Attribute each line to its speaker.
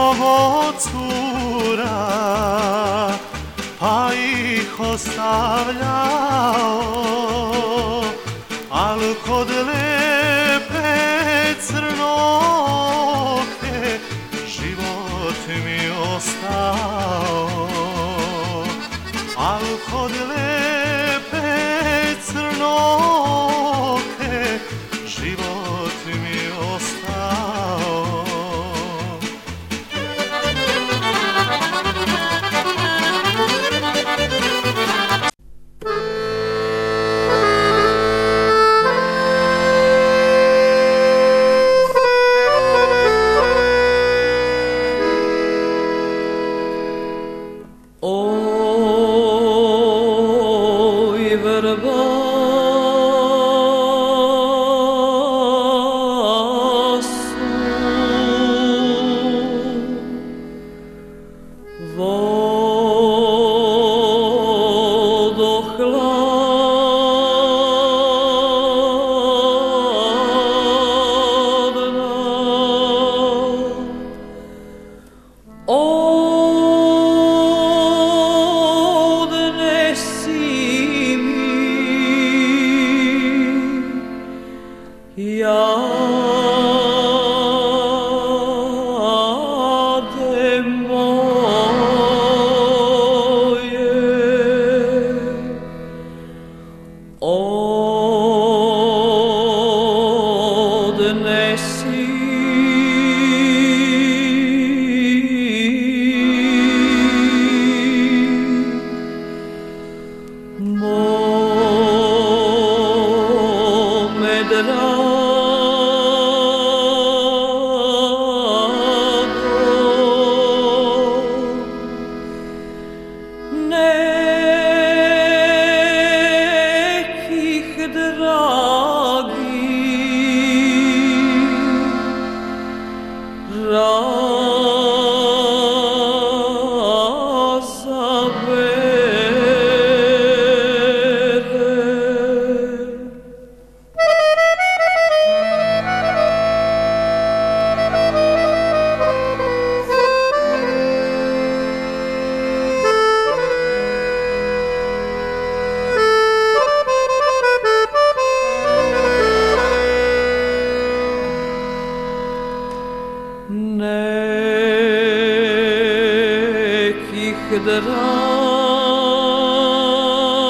Speaker 1: mnogo cura, pa ih ostavljao, al kod lepe crnoke život mi ostao, al kod lepe crnoke život mi ostao.
Speaker 2: Oj, vrba su vodohladna. Odnesi mi jade moje, odnesi mome drago, nekih dragih nekih dragih